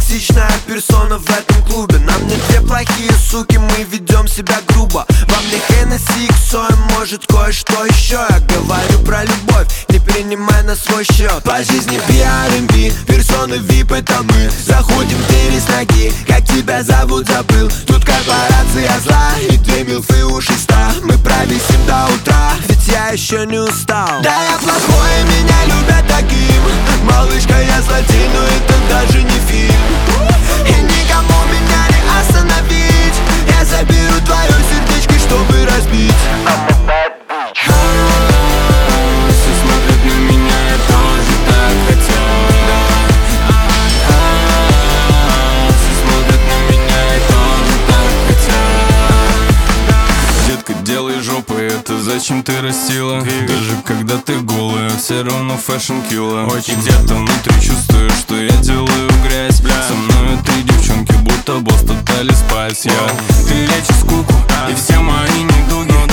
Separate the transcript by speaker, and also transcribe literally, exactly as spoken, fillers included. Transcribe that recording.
Speaker 1: токсичная персона в этом клубе. Нам не две плохие суки, мы ведем себя грубо. Вам не Хеннесси, Иксоем, может кое-что еще. Я говорю про любовь, не перенимай на свой счет. По жизни пи ар эм би, персоны вип, это мы. Заходим в двери с ноги, как тебя зовут, забыл. Тут корпорация зла и две милфы у шеста. Мы провисим до утра, ведь я еще не устал. Да я плохой, меня любят таким. Малышка, я злодей, но это даже не фильм. И никому меня не остановить. Я заберу твое сердечко, чтобы разбить.
Speaker 2: Все смотрят на меня, я тоже так хотел. Все смотрят на меня, я тоже так хотел. Детка, делай жопу, это зачем ты растила? Даже когда ты голая, все равно фэшн килла. И где-то внутри чувствую, что я делаю грязь. Со мной три девчонки, будто босс Тотали Спайс. Я, ты лечишь скуку и все мои недуги.